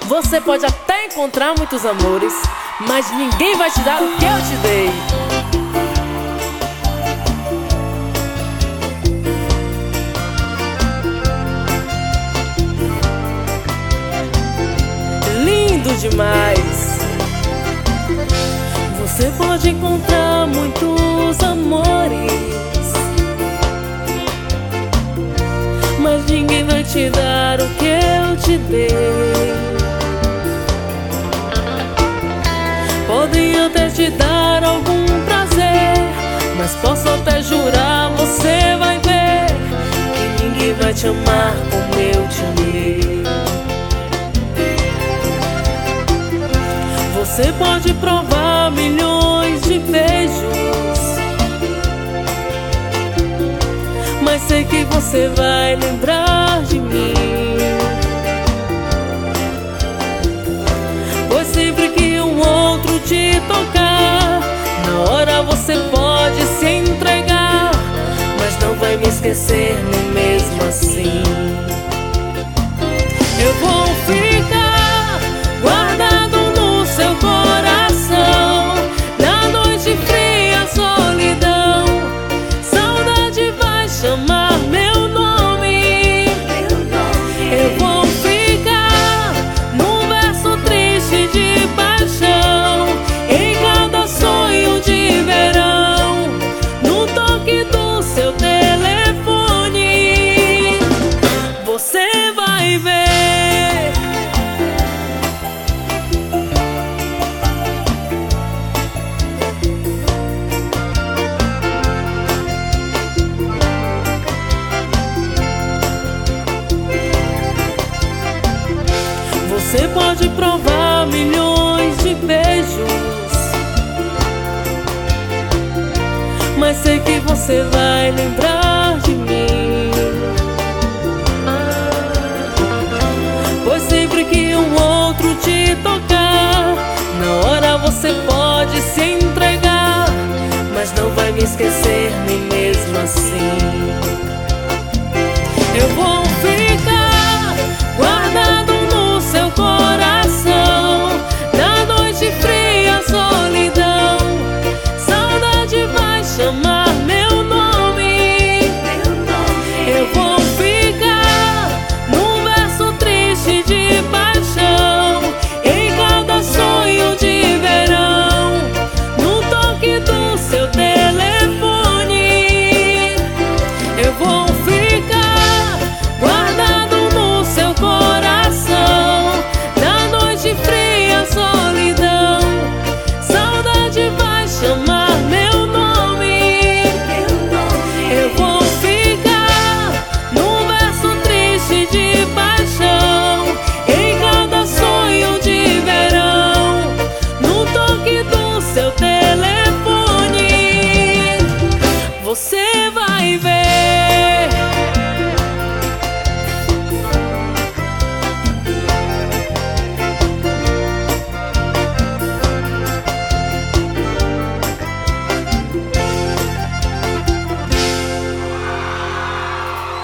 Você pode até encontrar muitos amores, mas ninguém vai te dar o que eu te dei. Lindo demais. Você pode encontrar muitos amores, mas ninguém vai te dar o que eu te dei. Podem até te dar algum prazer, mas posso até jurar, você vai ver que ninguém vai te amar como eu te amei. Você pode provar milhões de beijos, mas sei que você vai lembrar de mim. Pois sempre que um outro te tocar, na hora você pode se entregar, mas não vai me esquecer nem mesmo assim. Eu vou ficar guardado no seu coração, na noite fria, solidão. Saudade vai chamar meu nome. Eu vou ficar num verso triste de paixão, em cada sonho de verão, no toque do seu telefone. Você vai ver. Você pode provar milhões de beijos, mas sei que você vai lembrar de mim. Pois sempre que um outro te tocar, na hora você pode se